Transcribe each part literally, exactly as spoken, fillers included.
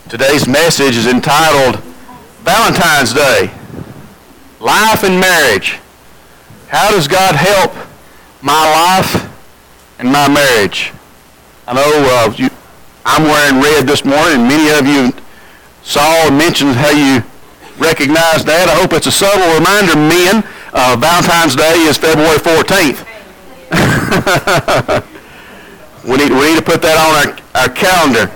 Today's message is entitled Valentine's Day, Life and Marriage. How does God help my life and my marriage? I know uh, you, I'm wearing red this morning, and many of you saw and mentioned how you recognize that. I hope it's a subtle reminder, men, uh, Valentine's Day is February fourteenth. we, need, we need to put that on our, our calendar.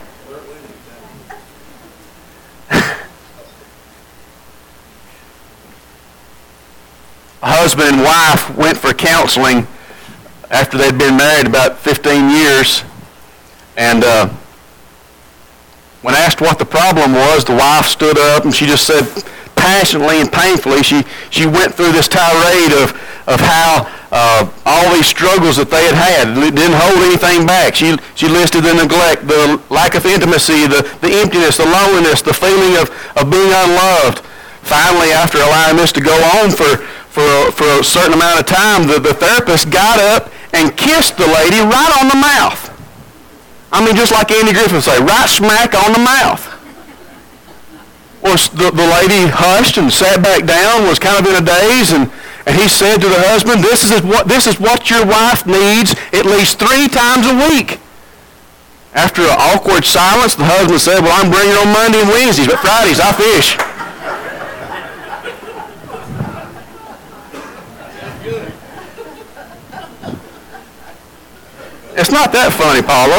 A husband and wife went for counseling after they'd been married about fifteen years, and uh, when asked what the problem was, the wife stood up and she just said passionately and painfully, she, she went through this tirade of, of how uh, all these struggles that they had had, it didn't hold anything back. She, she listed the neglect, the lack of intimacy, the, the emptiness, the loneliness, the feeling of, of being unloved. Finally, after allowing this to go on for For a, for a certain amount of time, the, the therapist got up and kissed the lady right on the mouth. I mean, just like Andy Griffith would say, right smack on the mouth. Well, the, the lady hushed and sat back down, was kind of in a daze, and, and he said to the husband, this is what this is what your wife needs at least three times a week. After an awkward silence, the husband said, well, I'm bringing on Monday and Wednesdays, but Fridays I fish. It's not that funny, Paula.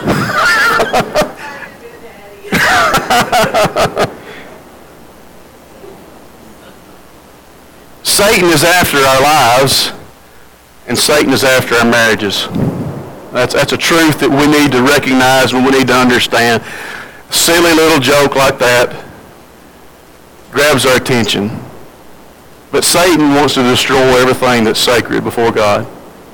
Satan is after our lives, and Satan is after our marriages. That's, that's a truth that we need to recognize and we need to understand. A silly little joke like that grabs our attention. But Satan wants to destroy everything that's sacred before God.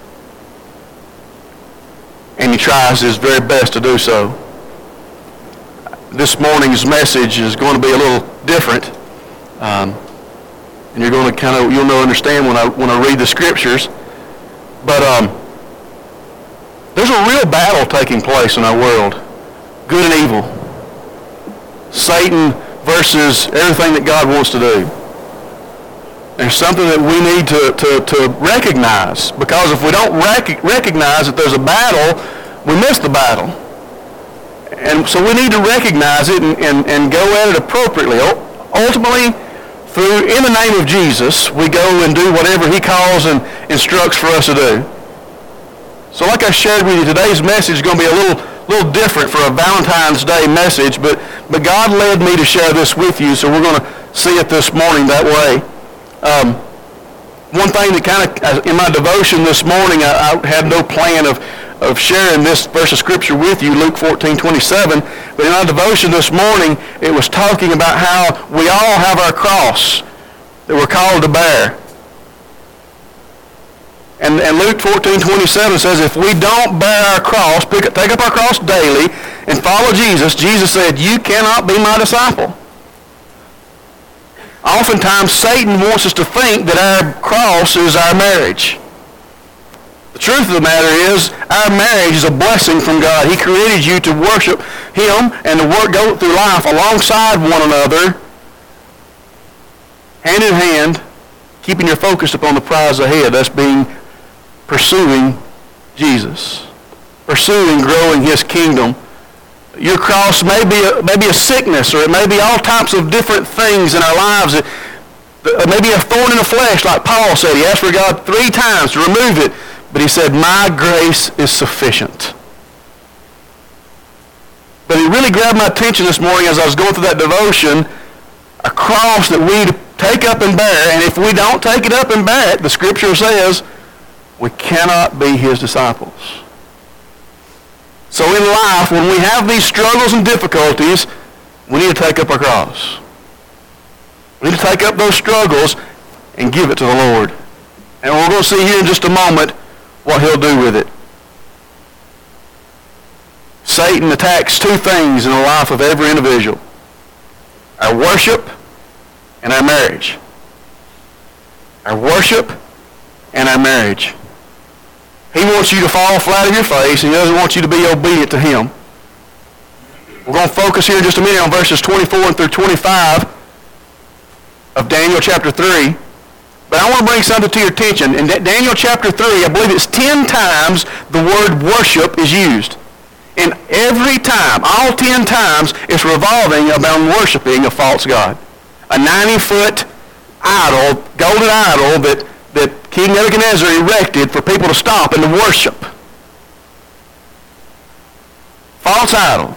And he tries his very best to do so. This morning's message is going to be a little different. Um, and you're going to kind of, you'll know, understand when I, when I read the scriptures. But um, there's a real battle taking place in our world. Good and evil. Satan versus everything that God wants to do. There's something that we need to, to, to recognize, because if we don't rec- recognize that there's a battle, we miss the battle. And so we need to recognize it and, and, and go at it appropriately. Ultimately, through in the name of Jesus, we go and do whatever he calls and instructs for us to do. So like I shared with you, today's message is going to be a little little different for a Valentine's Day message, but, but God led me to share this with you, so we're going to see it this morning that way. Um, one thing that kind of, in my devotion this morning, I, I had no plan of, of sharing this verse of Scripture with you, Luke fourteen twenty-seven, but in my devotion this morning, it was talking about how we all have our cross that we're called to bear. And, and Luke fourteen twenty-seven says, if we don't bear our cross, pick up, take up our cross daily, and follow Jesus, Jesus said, you cannot be my disciple. Oftentimes, Satan wants us to think that our cross is our marriage. The truth of the matter is, our marriage is a blessing from God. He created you to worship him and to work, go through life alongside one another, hand in hand, keeping your focus upon the prize ahead. That's being pursuing Jesus, pursuing growing his kingdom. Your cross may be, a, may be a sickness, or it may be all types of different things in our lives. It, it may be a thorn in the flesh, like Paul said. He asked for God three times to remove it, but he said, my grace is sufficient. But it really grabbed my attention this morning as I was going through that devotion, a cross that we take up and bear, and if we don't take it up and bear it, the Scripture says, we cannot be his disciples. So in life, when we have these struggles and difficulties, we need to take up our cross. We need to take up those struggles and give it to the Lord. And we're going to see here in just a moment what he'll do with it. Satan attacks two things in the life of every individual: our worship and our marriage. Our worship and our marriage. He wants you to fall flat on your face, and he doesn't want you to be obedient to him. We're going to focus here in just a minute on verses twenty-four through twenty-five of Daniel chapter three. But I want to bring something to your attention. In Daniel chapter three, I believe it's ten times the word worship is used. And every time, all ten times, it's revolving around worshiping a false god. A ninety-foot idol, golden idol that, that King Nebuchadnezzar erected for people to stop and to worship. False idol.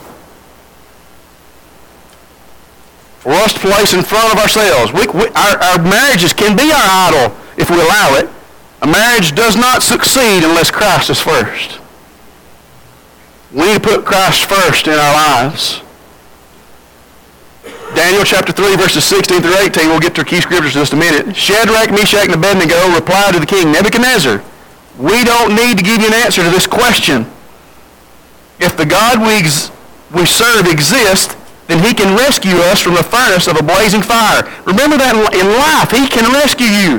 For us to place in front of ourselves. We, we, our, our marriages can be our idol if we allow it. A marriage does not succeed unless Christ is first. We need to put Christ first in our lives. Daniel chapter three, verses sixteen through eighteen, we'll get to key scriptures in just a minute. Shadrach, Meshach, and Abednego replied to the king, Nebuchadnezzar, we don't need to give you an answer to this question. If the God we, ex- we serve exists, then he can rescue us from the furnace of a blazing fire. Remember that in life, he can rescue you.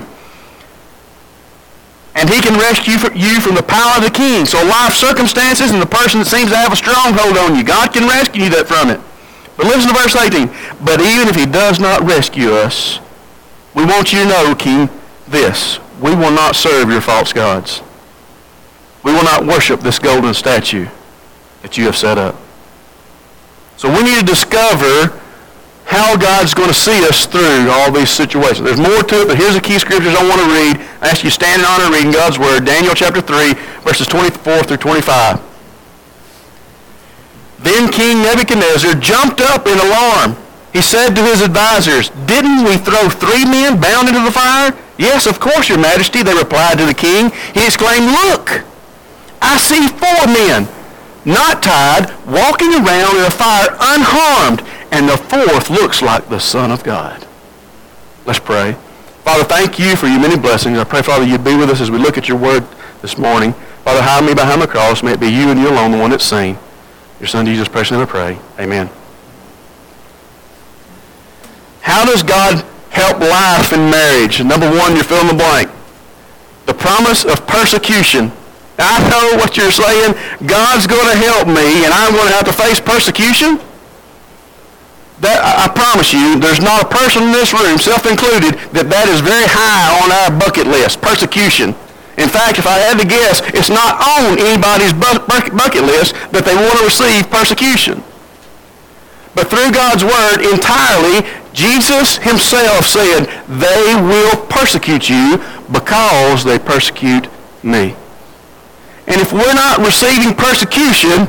And he can rescue you from the power of the king. So life circumstances and the person that seems to have a stronghold on you, God can rescue you that from it. But listen to verse eighteen. But even if he does not rescue us, we want you to know, king, this. We will not serve your false gods. We will not worship this golden statue that you have set up. So we need to discover how God's going to see us through all these situations. There's more to it, but here's the key scriptures I want to read. I ask you to stand in honor of reading God's Word, Daniel chapter three, verses twenty-four through twenty-five. Then King Nebuchadnezzar jumped up in alarm. He said to his advisors, didn't we throw three men bound into the fire? Yes, of course, your majesty, they replied to the king. He exclaimed, look, I see four men, not tied, walking around in a fire unharmed, and the fourth looks like the Son of God. Let's pray. Father, thank you for your many blessings. I pray, Father, you'd be with us as we look at your word this morning. Father, hide me behind the cross. May it be you and you alone, the one that's seen. Your Son, Jesus, precious name I pray. Amen. How does God help life in marriage? Number one, you're filling the blank. The promise of persecution. I know what you're saying. God's going to help me, and I'm going to have to face persecution. That, I promise you, there's not a person in this room, self-included, that that is very high on our bucket list, persecution. In fact, if I had to guess, it's not on anybody's bu- bucket list that they want to receive persecution. But through God's Word entirely, Jesus himself said, they will persecute you because they persecute me. And if we're not receiving persecution,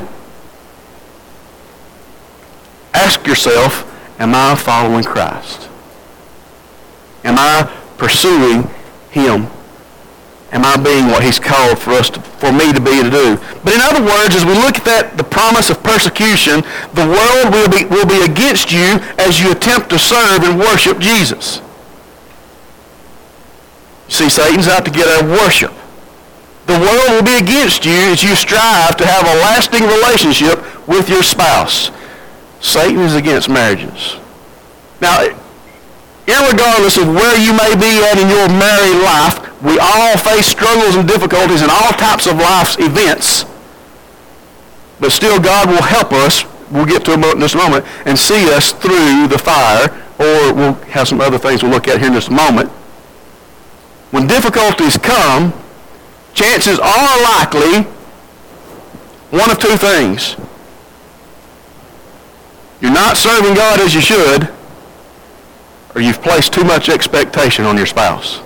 ask yourself, am I following Christ? Am I pursuing him? Am I being what he's called for us to, for me to be to do? But in other words, as we look at that, the promise of persecution, the world will be, will be against you as you attempt to serve and worship Jesus. You see, Satan's out to get our worship. The world will be against you as you strive to have a lasting relationship with your spouse. Satan is against marriages. Now, irregardless of where you may be at in your married life, we all face struggles and difficulties in all types of life's events. But still, God will help us, we'll get to it in just a moment, and see us through the fire, or we'll have some other things we'll look at here in just a moment. When difficulties come, chances are likely one of two things. You're not serving God as you should, or you've placed too much expectation on your spouse.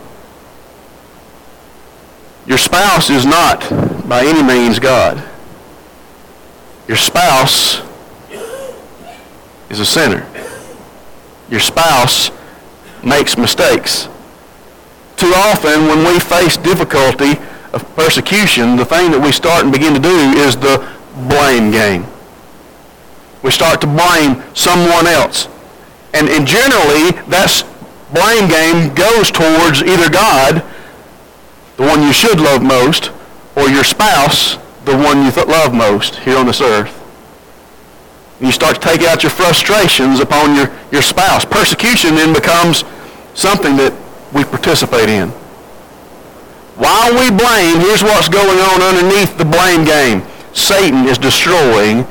Your spouse is not by any means God. Your spouse is a sinner. Your spouse makes mistakes. Too often when we face difficulty of persecution, the thing that we start and begin to do is the blame game. We start to blame someone else. And, and generally, that blame game goes towards either God, the one you should love most, or your spouse, the one you th- love most here on this earth. And you start to take out your frustrations upon your, your spouse. Persecution then becomes something that we participate in. While we blame, here's what's going on underneath the blame game. Satan is destroying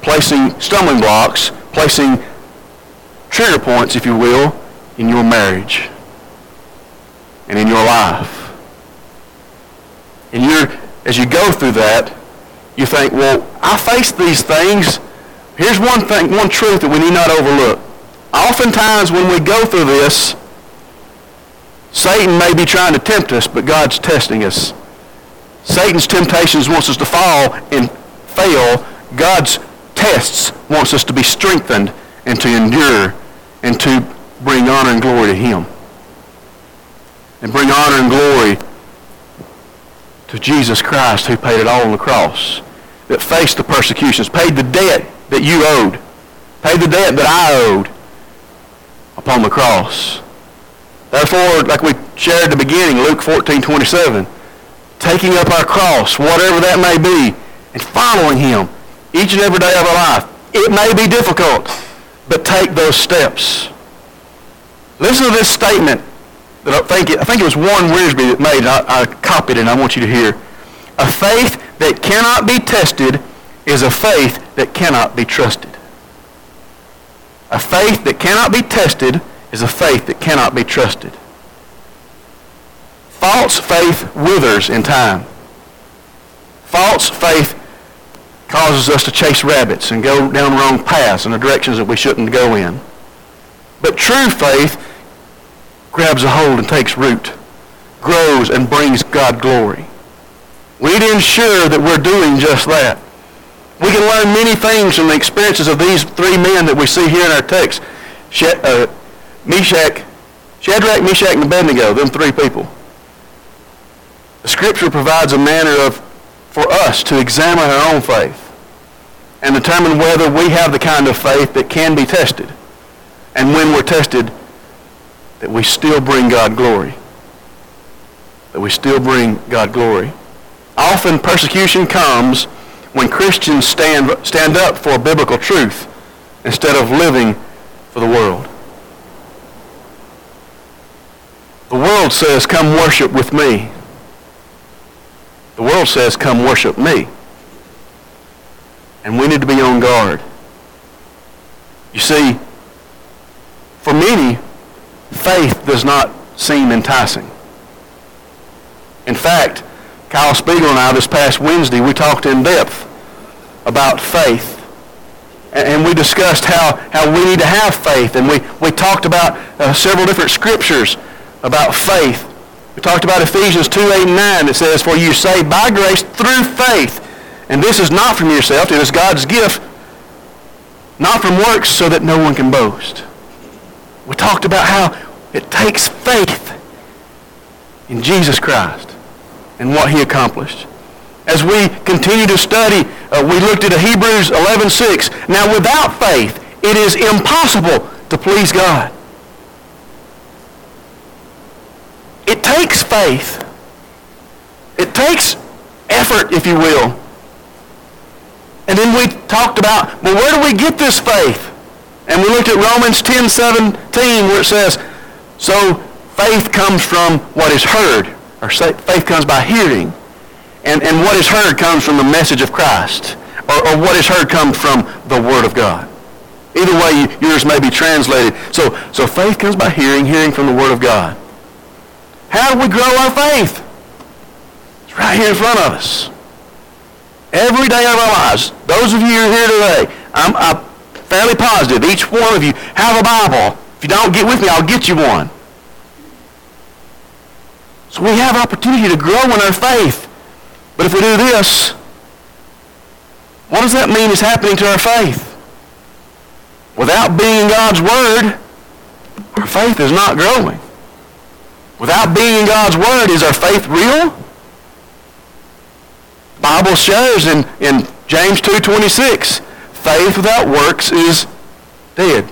placing stumbling blocks, placing trigger points, if you will, in your marriage and in your life. And you're, as you go through that, you think, well, I face these things. Here's one thing, one truth that we need not overlook. Oftentimes when we go through this, Satan may be trying to tempt us, but God's testing us. Satan's temptations wants us to fall and fail. God's tests wants us to be strengthened and to endure and to bring honor and glory to him. And bring honor and glory to Jesus Christ, who paid it all on the cross, that faced the persecutions, paid the debt that you owed, paid the debt that I owed upon the cross. Therefore, like we shared at the beginning, Luke fourteen twenty-seven, taking up our cross, whatever that may be, and following him each and every day of our life. It may be difficult, but take those steps. Listen to this statement that I think it, I think it was Warren Wiersbe that made it. I, I copied it, and I want you to hear. A faith that cannot be tested is a faith that cannot be trusted. A faith that cannot be tested is a faith that cannot be trusted. False faith withers in time. False faith causes us to chase rabbits and go down the wrong paths in the directions that we shouldn't go in. But true faith grabs a hold and takes root, grows and brings God glory. We need to ensure that we're doing just that. We can learn many things from the experiences of these three men that we see here in our text. Uh, Meshach, Shadrach, Meshach, and Abednego, them three people. The Scripture provides a manner of, for us to examine our own faith and determine whether we have the kind of faith that can be tested. And when we're tested, that we still bring God glory. That we still bring God glory. Often persecution comes when Christians stand, stand up for biblical truth instead of living for the world. The world says, come worship with me. The world says, come worship me. And we need to be on guard. You see, for many, faith does not seem enticing. In fact, Kyle Spiegel and I this past Wednesday, we talked in depth about faith. And we discussed how, how we need to have faith. And we, we talked about uh, several different scriptures about faith. We talked about Ephesians two, eight, and nine that says, for you are saved by grace through faith. And this is not from yourself. It is God's gift, not from works, so that no one can boast. We talked about how it takes faith in Jesus Christ and what he accomplished. As we continue to study, uh, we looked at Hebrews eleven six. Now without faith, it is impossible to please God. It takes faith. It takes effort, if you will. And then we talked about, well, where do we get this faith? And we looked at Romans ten seventeen where it says, so faith comes from what is heard, or faith comes by hearing. And, and what is heard comes from the message of Christ, or, or what is heard comes from the Word of God. Either way, yours may be translated. So, so faith comes by hearing, hearing from the Word of God. How do we grow our faith? It's right here in front of us. Every day of our lives. Those of you who are here today, I'm, I'm fairly positive each one of you have a Bible. If you don't get with me, I'll get you one. So we have opportunity to grow in our faith. But if we do this, what does that mean is happening to our faith? Without being in God's Word, our faith is not growing. Without being in God's Word, is our faith real? The Bible shows in, in James two twenty-six, faith without works is dead.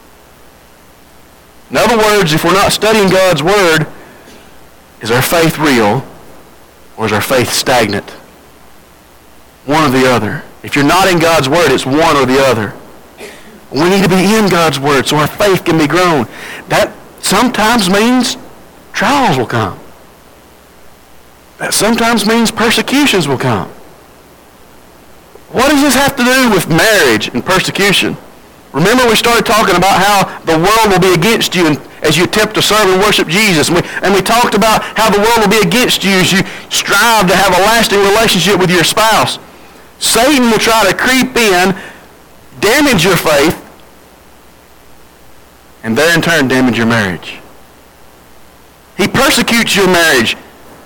In other words, if we're not studying God's Word, is our faith real or is our faith stagnant? One or the other. If you're not in God's Word, it's one or the other. We need to be in God's Word so our faith can be grown. That sometimes means trials will come. That sometimes means persecutions will come. What does this have to do with marriage and persecution? Remember we started talking about how the world will be against you as you attempt to serve and worship Jesus. And we, and we talked about how the world will be against you as you strive to have a lasting relationship with your spouse. Satan will try to creep in, damage your faith, and there in turn damage your marriage. He persecutes your marriage,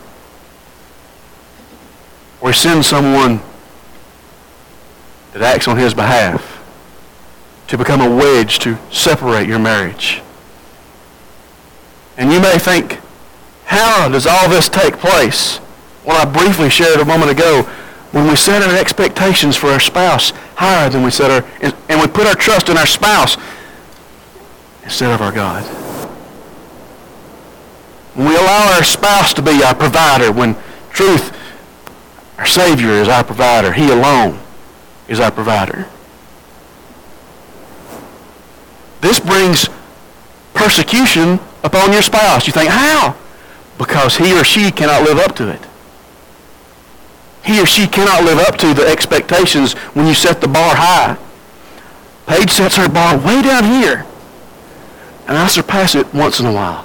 or sends someone that acts on his behalf to become a wedge to separate your marriage. And you may think, how does all this take place? Well, I briefly shared a moment ago, when we set our expectations for our spouse higher than we set our, and we put our trust in our spouse instead of our God. When we allow our spouse to be our provider, when truth, our Savior is our provider. He alone is our provider. This brings persecution upon your spouse. You think, how? Because he or she cannot live up to it. He or she cannot live up to the expectations when you set the bar high. Paige sets her bar way down here, and I surpass it once in a while.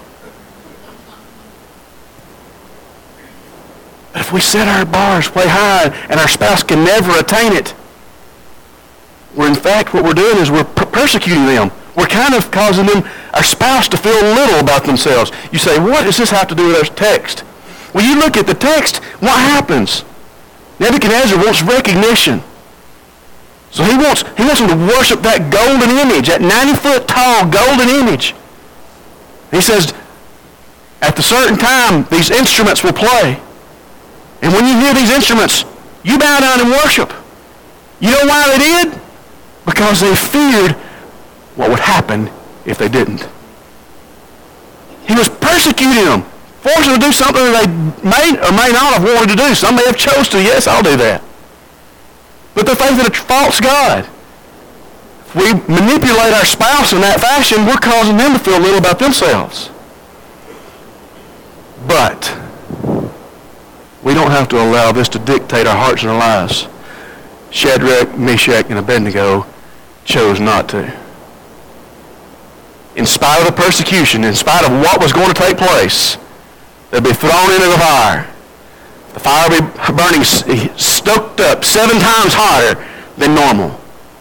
But if we set our bars way high and our spouse can never attain it, we're in fact, what we're doing is we're per- persecuting them. We're kind of causing them, our spouse, to feel little about themselves. You say, what does this have to do with our text? Well, you look at the text, what happens? Nebuchadnezzar wants recognition. So he wants, he wants them to worship that golden image, that ninety-foot tall golden image. He says, at the certain time, these instruments will play. And when you hear these instruments, you bow down and worship. You know why they did? Because they feared what would happen if they didn't. He was persecuting them, forcing them to do something that they may or may not have wanted to do. Some may have chose to, yes, I'll do that. But they're faith in a false God. If we manipulate our spouse in that fashion, we're causing them to feel little about themselves. But we don't have to allow this to dictate our hearts and our lives. Shadrach, Meshach, and Abednego chose not to. In spite of the persecution, in spite of what was going to take place, they'd be thrown into the fire. The fire would be burning, stoked up seven times hotter than normal.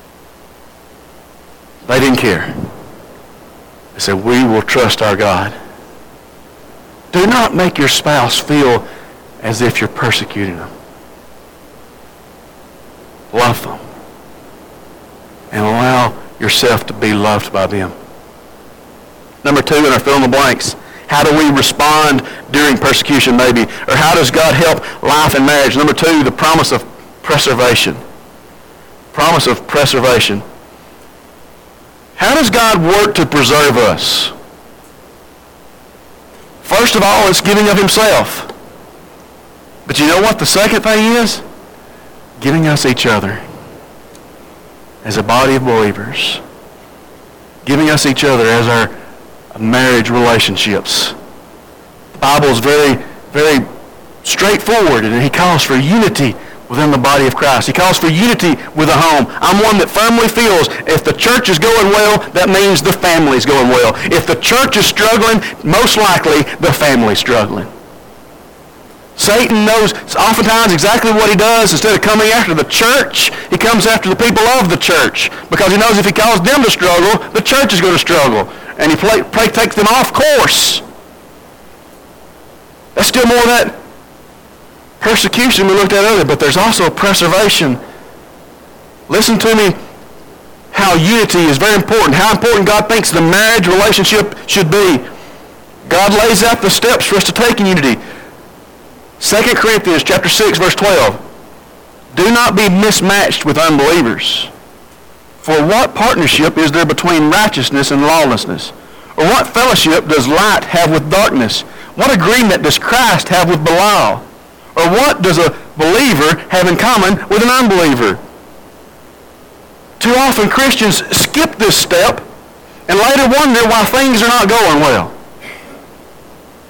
They didn't care. They said, we will trust our God. Do not make your spouse feel as if you're persecuting them. Love them. And allow yourself to be loved by them. Number two in our fill in the blanks. How do we respond during persecution maybe? Or how does God help life and marriage? Number two, the promise of preservation. Promise of preservation. How does God work to preserve us? First of all, it's giving of himself. But you know what the second thing is? Giving us each other as a body of believers. Giving us each other as our marriage relationships. The Bible is very, very straightforward, and he calls for unity within the body of Christ. He calls for unity with a home. I'm one that firmly feels if the church is going well, that means the family's going well. If the church is struggling, most likely the family's struggling. Satan knows oftentimes exactly what he does. Instead of coming after the church, he comes after the people of the church, because he knows if he calls them to struggle, the church is going to struggle. And he play, play, takes them off course. That's still more of that persecution we looked at earlier, but there's also preservation. Listen to me, how unity is very important, how important God thinks the marriage relationship should be. God lays out the steps for us to take in unity. Second Corinthians chapter six, verse twelve. Do not be mismatched with unbelievers. For what partnership is there between righteousness and lawlessness? Or what fellowship does light have with darkness? What agreement does Christ have with Belial? Or what does a believer have in common with an unbeliever? Too often Christians skip this step and later wonder why things are not going well.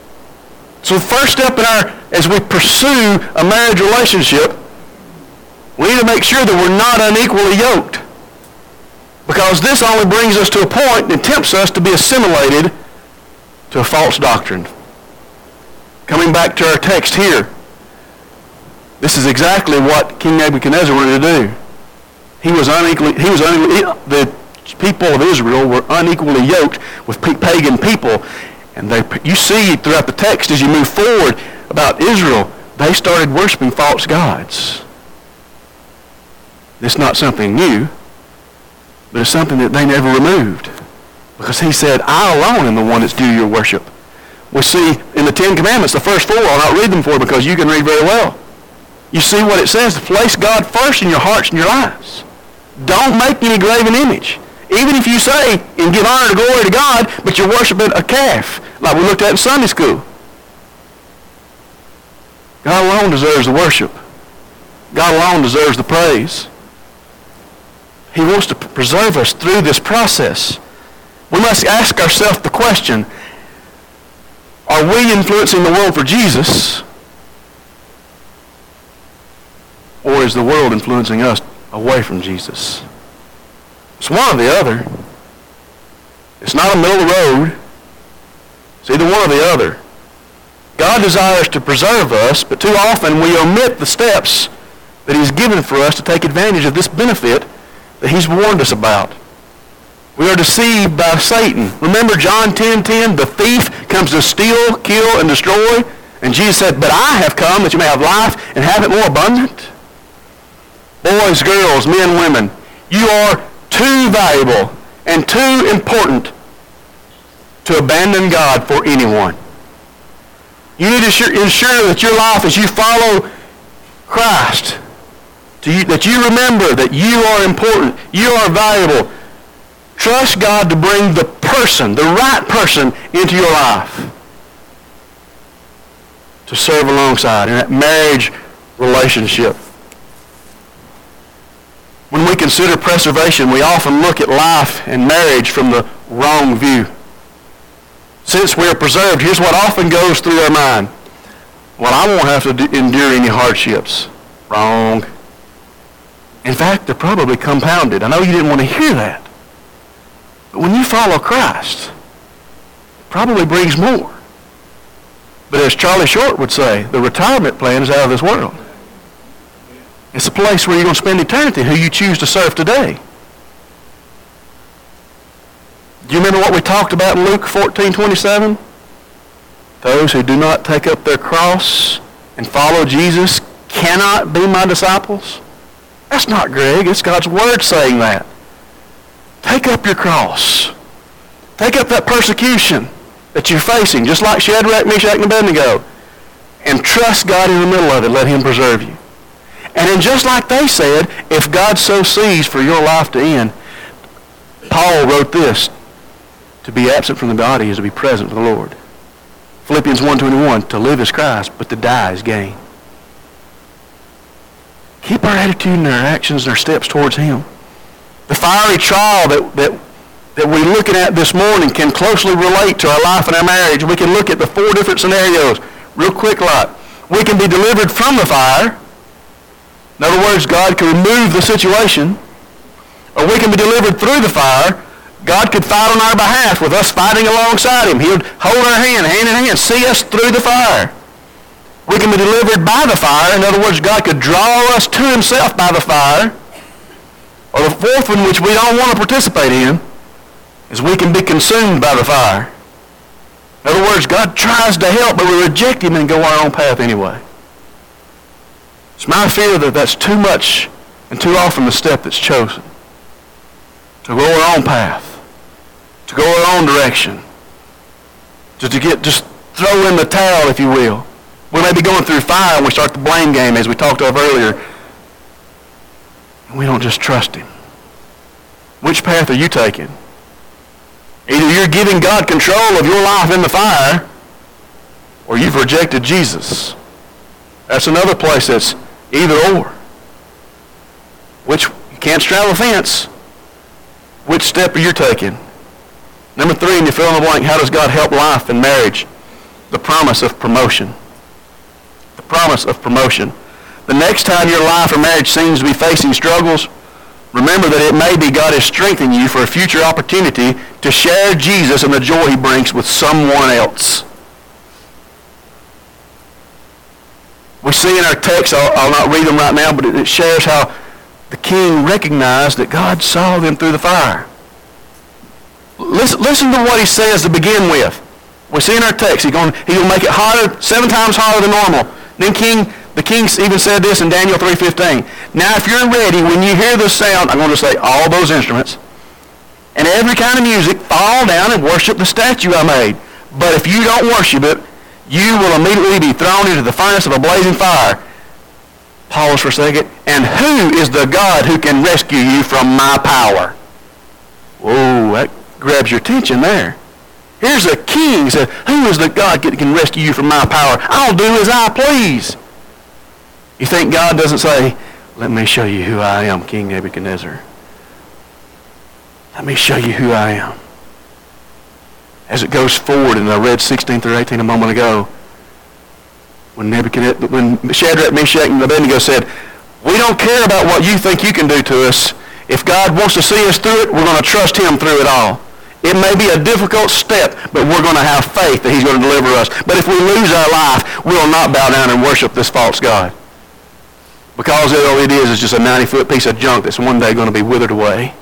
So the first step in our, as we pursue a marriage relationship, We need to make sure that we're not unequally yoked, because this only brings us to a point and tempts us to be assimilated to a false doctrine. Coming back to our text here, this is exactly what King Nebuchadnezzar wanted to do. He was unequally, he was unequally, the people of Israel were unequally yoked with pagan people. And they, you see throughout the text as you move forward about Israel, they started worshiping false gods. It's not something new, but it's something that they never removed. Because he said, I alone am the one that's due your worship. We see in the Ten Commandments, the first four, I'll not read them for you because you can read very well. You see what it says, to place God first in your hearts and your lives. Don't make any graven image. Even if you say and give honor and glory to God, but you're worshiping a calf, like we looked at in Sunday school. God alone deserves the worship. God alone deserves the praise. He wants to preserve us through this process. We must ask ourselves the question, are we influencing the world for Jesus, or is the world influencing us away from Jesus? It's one or the other. It's not a middle of the road. It's either one or the other. God desires to preserve us, but too often we omit the steps that he's given for us to take advantage of this benefit that he's warned us about. We are deceived by Satan. Remember John ten ten, the thief comes to steal, kill, and destroy. And Jesus said, but I have come that you may have life and have it more abundant. Boys, girls, men, women, you are too valuable and too important to abandon God for anyone. You need to ensure that your life, as you follow Christ, to you, that you remember that you are important, you are valuable. Trust God to bring the person, the right person, into your life to serve alongside in that marriage relationship. When we consider preservation, we often look at life and marriage from the wrong view. Since we are preserved, here's what often goes through our mind. Well, I won't have to do, endure any hardships. Wrong. In fact, they're probably compounded. I know you didn't want to hear that. But when you follow Christ, it probably brings more. But as Charlie Short would say, the retirement plan is out of this world. It's a place where you're going to spend eternity, who you choose to serve today. Do you remember what we talked about in Luke fourteen twenty-seven? Those who do not take up their cross and follow Jesus cannot be my disciples. That's not Greg. It's God's Word saying that. Take up your cross. Take up that persecution that you're facing, just like Shadrach, Meshach, and Abednego, and trust God in the middle of it. Let him preserve you. And then just like they said, if God so sees for your life to end, Paul wrote this, to be absent from the body is to be present with the Lord. Philippians one twenty-one, to live is Christ, but to die is gain. Keep our attitude and our actions and our steps towards him. The fiery trial that, that, that we're looking at this morning can closely relate to our life and our marriage. We can look at the four different scenarios real quick like. We can be delivered from the fire. In other words, God can remove the situation. Or we can be delivered through the fire. God could fight on our behalf with us fighting alongside him. He would hold our hand, hand in hand, see us through the fire. We can be delivered by the fire. In other words, God could draw us to himself by the fire. Or the fourth one, which we don't want to participate in, is we can be consumed by the fire. In other words, God tries to help, but we reject him and go our own path anyway. It's my fear that that's too much and too often the step that's chosen. To go our own path. To go our own direction. To, to get, just throw in the towel, if you will. We may be going through fire and we start the blame game, as we talked of earlier. And we don't just trust him. Which path are you taking? Either you're giving God control of your life in the fire, or you've rejected Jesus. That's another place that's either or. Which, you can't straddle the fence. Which step are you taking? Number three, and you fill in the blank, how does God help life and marriage? The promise of promotion. The promise of promotion. The next time your life or marriage seems to be facing struggles, remember that it may be God is strengthening you for a future opportunity to share Jesus and the joy he brings with someone else. We see in our text, I'll, I'll not read them right now, but it, it shares how the king recognized that God saw them through the fire. Listen, listen to what he says to begin with. We see in our text, he's going he'll make it hotter, seven times hotter than normal. Then king, the king even said this in Daniel three fifteen. Now if you're ready, when you hear the sound, I'm going to say all those instruments, and every kind of music, fall down and worship the statue I made. But if you don't worship it, you will immediately be thrown into the furnace of a blazing fire. Pause for a second. And who is the God who can rescue you from my power? Whoa, that grabs your attention there. Here's a king said, who is the God that can rescue you from my power? I'll do as I please. You think God doesn't say, let me show you who I am, King Nebuchadnezzar. Let me show you who I am. As it goes forward, and I read sixteen through eighteen a moment ago, when Nebuchadnezzar, when Shadrach, Meshach, and Abednego said, we don't care about what you think you can do to us. If God wants to see us through it, we're going to trust him through it all. It may be a difficult step, but we're going to have faith that he's going to deliver us. But if we lose our life, we'll not bow down and worship this false God. Because all it is is just a ninety-foot piece of junk that's one day going to be withered away.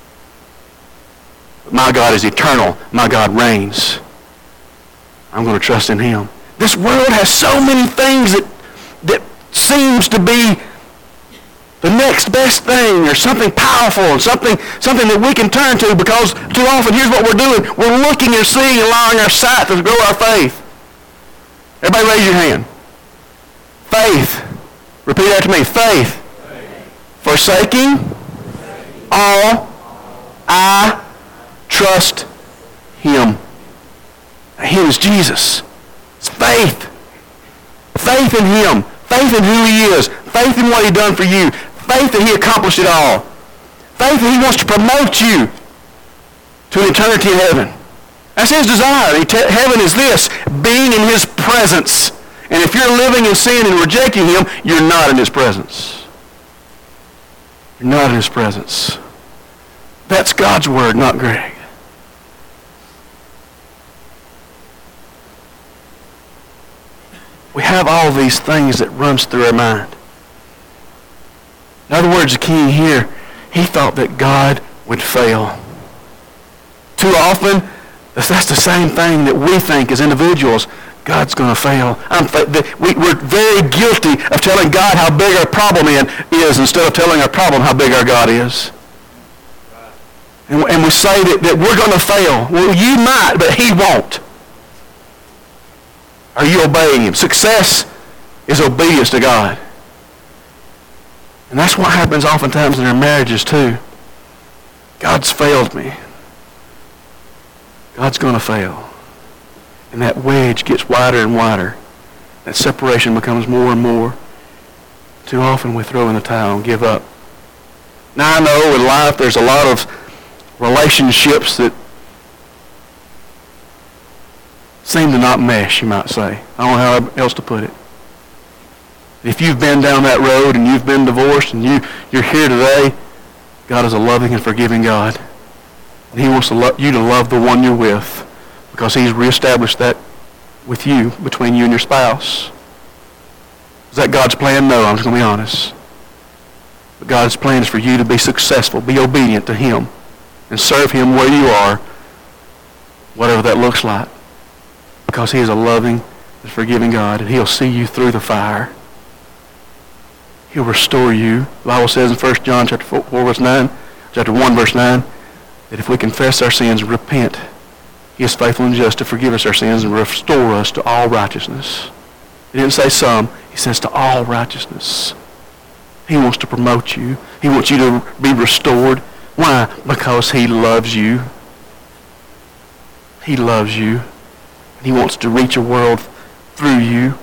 But my God is eternal. My God reigns. I'm going to trust in him. This world has so many things that, that seems to be the next best thing, or something powerful, and something, something that we can turn to, because too often, here's what we're doing. We're looking and seeing, allowing our sight to grow our faith. Everybody raise your hand. Faith. Repeat after me. Faith. Faith. Forsaking all, I trust him. Him is Jesus. It's faith. Faith in him. Faith in who he is. Faith in what he done for you. Faith that he accomplished it all. Faith that he wants to promote you to an eternity in heaven. That's his desire. Heaven is this, being in his presence. And if you're living in sin and rejecting him, you're not in his presence. You're not in his presence. That's God's word, not Greg. We have all these things that runs through our mind. In other words, the king here, he thought that God would fail. Too often, that's the same thing that we think as individuals. God's going to fail. I'm fa- we, we're very guilty of telling God how big our problem is instead of telling our problem how big our God is. And, and we say that, that we're going to fail. Well, you might, but he won't. Are you obeying him? Success is obedience to God. And that's what happens oftentimes in our marriages too. God's failed me. God's going to fail. And that wedge gets wider and wider. That separation becomes more and more. Too often we throw in the towel and give up. Now I know in life there's a lot of relationships that seem to not mesh, you might say. I don't know how else to put it. If you've been down that road and you've been divorced and you, you're here today, God is a loving and forgiving God. And he wants to lo- you to love the one you're with, because he's reestablished that with you, between you and your spouse. Is that God's plan? No, I'm just going to be honest. But God's plan is for you to be successful, be obedient to him, and serve him where you are, whatever that looks like. Because he is a loving and forgiving God, and he'll see you through the fire. He'll restore you. The Bible says in First John chapter four, verse nine, chapter one, verse nine, that if we confess our sins and repent, he is faithful and just to forgive us our sins and restore us to all righteousness. He didn't say some. He says to all righteousness. He wants to promote you. He wants you to be restored. Why? Because he loves you. He loves you. And he wants to reach a world through you.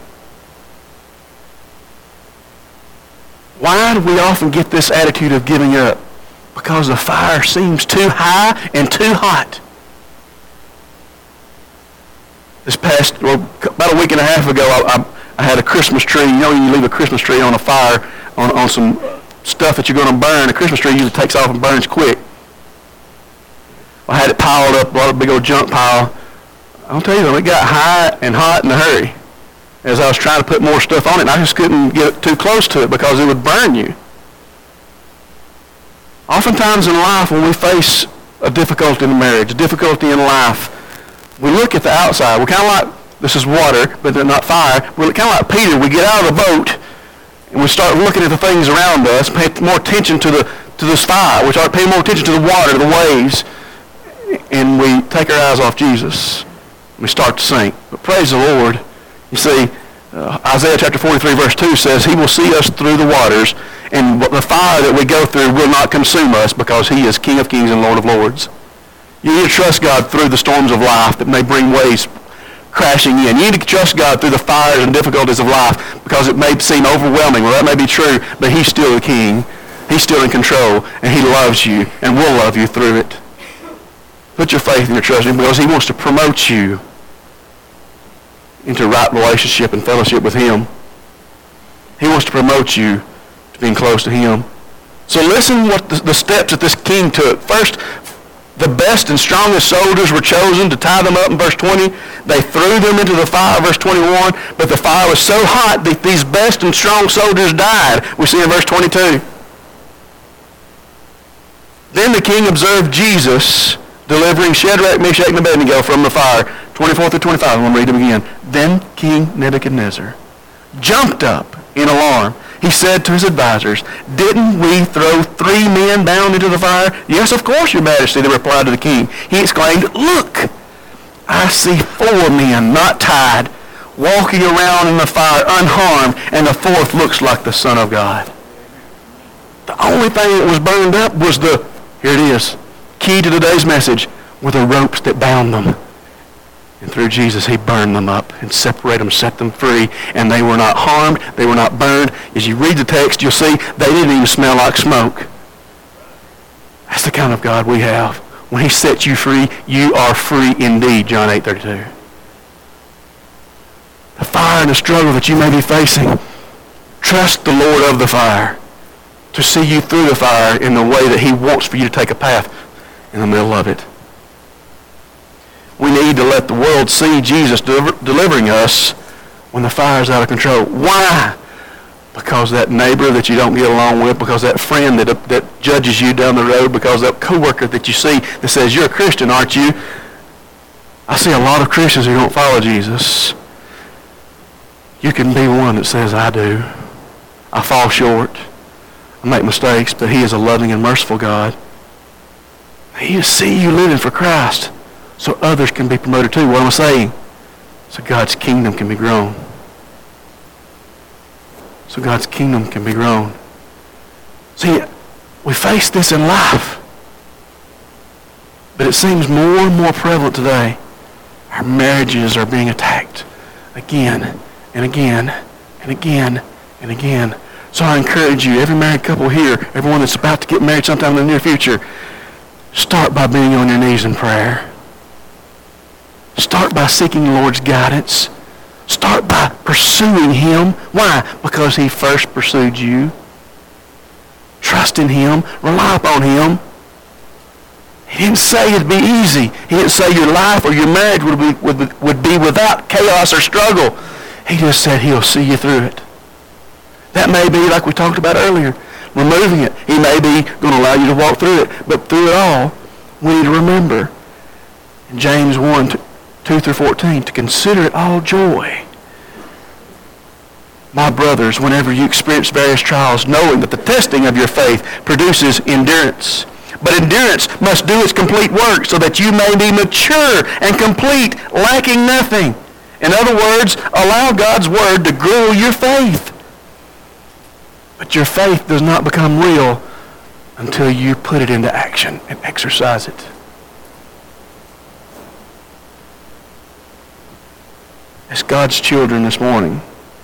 Why do we often get this attitude of giving up? Because the fire seems too high and too hot. This past, well, about a week and a half ago, I, I, I had a Christmas tree. You know, you leave a Christmas tree on a fire, on, on some stuff that you're going to burn. A Christmas tree usually takes off and burns quick. I had it piled up, a lot of big old junk pile. I'll tell you, it got high and hot in a hurry as I was trying to put more stuff on it, and I just couldn't get too close to it because it would burn you. Oftentimes in life, when we face a difficulty in marriage, a difficulty in life, we look at the outside. We're kind of like, this is water, but they're not fire. We're kind of like Peter. We get out of the boat, and we start looking at the things around us, pay more attention to the to this fire. We start paying more attention to the water, the waves, and we take our eyes off Jesus. We start to sink. But praise the Lord. You see, uh, Isaiah chapter forty-three, verse two says, He will see us through the waters, and the fire that we go through will not consume us because He is King of kings and Lord of lords. You need to trust God through the storms of life that may bring waves crashing in. You need to trust God through the fires and difficulties of life because it may seem overwhelming. Well, that may be true, but He's still the King. He's still in control, and He loves you and will love you through it. Put your faith and your trust in Him because He wants to promote you into right relationship and fellowship with Him. He wants to promote you to being close to Him. So listen what the, the steps that this king took. First, the best and strongest soldiers were chosen to tie them up in verse twenty. They threw them into the fire, verse twenty-one, but the fire was so hot that these best and strong soldiers died. We see in verse twenty-two. Then the king observed Jesus delivering Shadrach, Meshach, and Abednego from the fire. twenty-four through twenty-five, I'm going to read them again. Then King Nebuchadnezzar jumped up in alarm. He said to his advisors, Didn't we throw three men down into the fire? Yes, of course, your majesty, they replied to the king. He exclaimed, Look, I see four men not tied, walking around in the fire unharmed, and the fourth looks like the Son of God. The only thing that was burned up was the, here it is, key to today's message, were the ropes that bound them. And through Jesus, He burned them up and separated them, set them free. And they were not harmed. They were not burned. As you read the text, you'll see they didn't even smell like smoke. That's the kind of God we have. When He sets you free, you are free indeed, John eight thirty-two. The fire and the struggle that you may be facing, trust the Lord of the fire to see you through the fire in the way that He wants for you to take a path in the middle of it. We need to let the world see Jesus deliver, delivering us when the fire is out of control. Why? Because that neighbor that you don't get along with, because that friend that, that judges you down the road, because that coworker that you see that says, You're a Christian, aren't you? I see a lot of Christians who don't follow Jesus. You can be one that says, I do. I fall short. I make mistakes, but He is a loving and merciful God. He just see you living for Christ so others can be promoted too. What am I saying? So God's kingdom can be grown. So God's kingdom can be grown. See, we face this in life, but it seems more and more prevalent today. Our marriages are being attacked again and again and again and again. So I encourage you, every married couple here, everyone that's about to get married sometime in the near future, start by being on your knees in prayer. Start by seeking the Lord's guidance. Start by pursuing Him. Why? Because He first pursued you. Trust in Him. Rely upon Him. He didn't say it'd be easy. He didn't say your life or your marriage would be, would, would be without chaos or struggle. He just said He'll see you through it. That may be, like we talked about earlier, removing it. He may be going to allow you to walk through it. But through it all, we need to remember in James one, two through fourteen, to consider it all joy. My brothers, whenever you experience various trials, knowing that the testing of your faith produces endurance. But endurance must do its complete work so that you may be mature and complete, lacking nothing. In other words, allow God's word to grow your faith. But your faith does not become real until you put it into action and exercise it. As God's children this morning,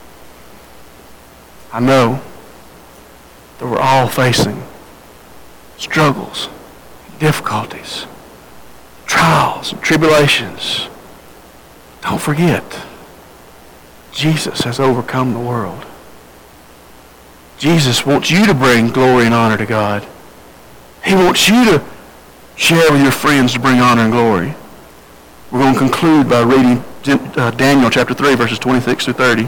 I know that we're all facing struggles, difficulties, trials, and tribulations. Don't forget, Jesus has overcome the world. Jesus wants you to bring glory and honor to God. He wants you to share with your friends to bring honor and glory. We're going to conclude by reading uh, Daniel chapter three, verses twenty-six through thirty.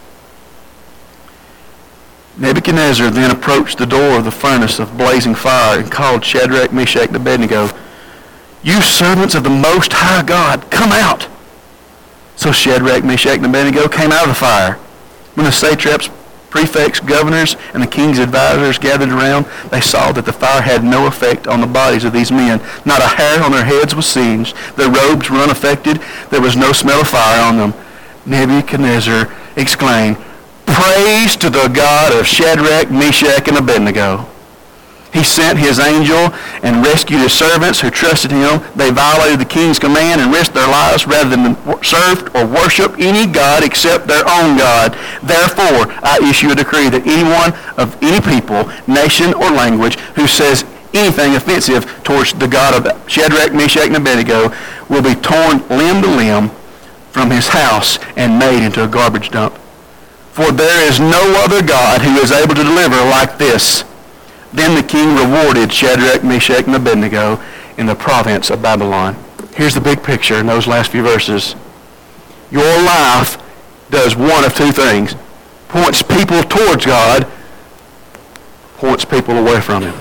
Nebuchadnezzar then approached the door of the furnace of blazing fire and called Shadrach, Meshach, and Abednego, "You servants of the Most High God, come out!" So Shadrach, Meshach, and Abednego came out of the fire. When the satraps, prefects, governors, and the king's advisors gathered around, they saw that the fire had no effect on the bodies of these men. Not a hair on their heads was singed. Their robes were unaffected. There was no smell of fire on them. Nebuchadnezzar exclaimed, "Praise to the God of Shadrach, Meshach, and Abednego." He sent his angel and rescued his servants who trusted him. They violated the king's command and risked their lives rather than serve or worship any god except their own God. Therefore, I issue a decree that anyone of any people, nation, or language who says anything offensive towards the God of Shadrach, Meshach, and Abednego will be torn limb to limb from his house and made into a garbage dump. For there is no other God who is able to deliver like this. Then the king rewarded Shadrach, Meshach, and Abednego in the province of Babylon. Here's the big picture in those last few verses. Your life does one of two things. Points people towards God, points people away from him.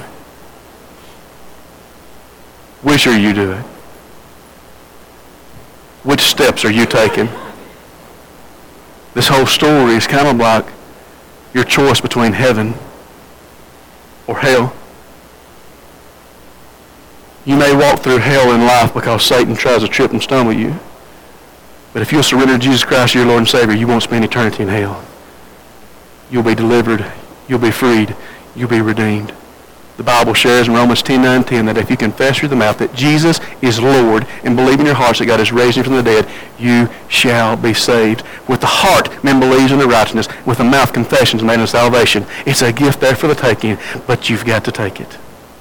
Which are you doing? Which steps are you taking? This whole story is kind of like your choice between heaven or hell. You may walk through hell in life because Satan tries to trip and stumble you. But if you'll surrender to Jesus Christ, your Lord and Savior, you won't spend eternity in hell. You'll be delivered. You'll be freed. You'll be redeemed. The Bible shares in Romans ten, nine, ten that if you confess with the mouth that Jesus is Lord and believe in your hearts that God has raised him from the dead, you shall be saved. With the heart, man believes in the righteousness. With the mouth, confession is made unto salvation. It's a gift there for the taking, but you've got to take it.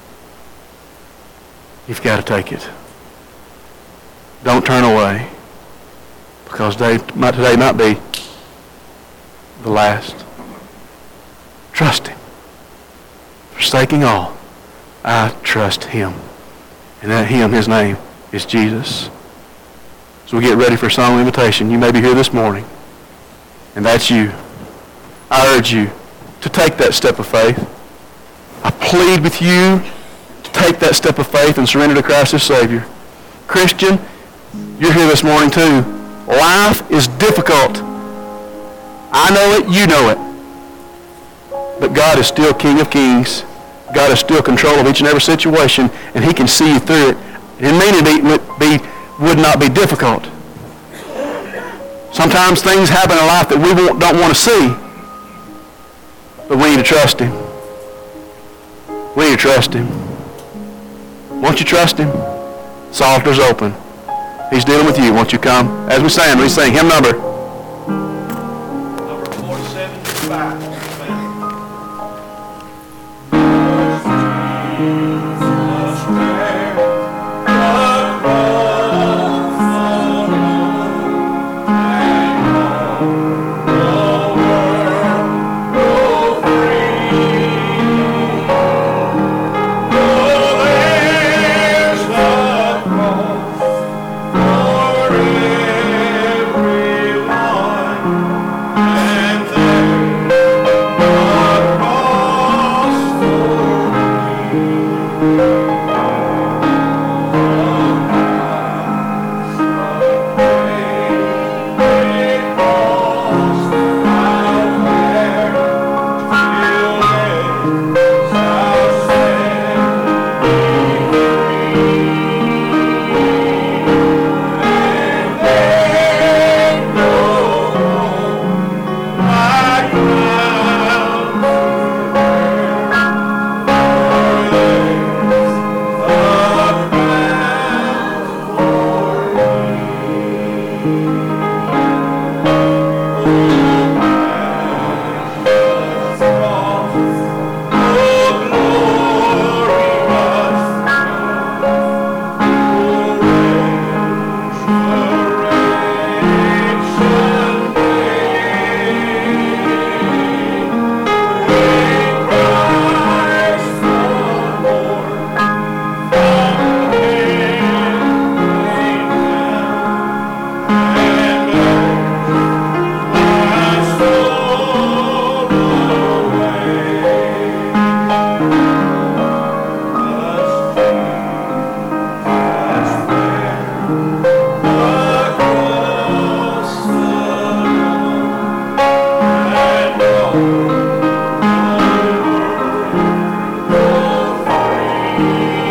You've got to take it. Don't turn away, because today might, today might be the last. Trust him. Forsaking all, I trust him. And that him, his name, is Jesus. So we get ready for a song invitation. You may be here this morning, and that's you. I urge you to take that step of faith. I plead with you to take that step of faith and surrender to Christ as Savior. Christian, you're here this morning too. Life is difficult. I know it, you know it. But God is still King of Kings. God is still in control of each and every situation, and he can see you through it. It may not be, be, would not be difficult. Sometimes things happen in life that we won't, don't want to see, but we need to trust him. We need to trust him. Won't you trust him? This altar's open. He's dealing with you. Won't you come? As we sing, we sing hymn number. Number four seventy-five. you.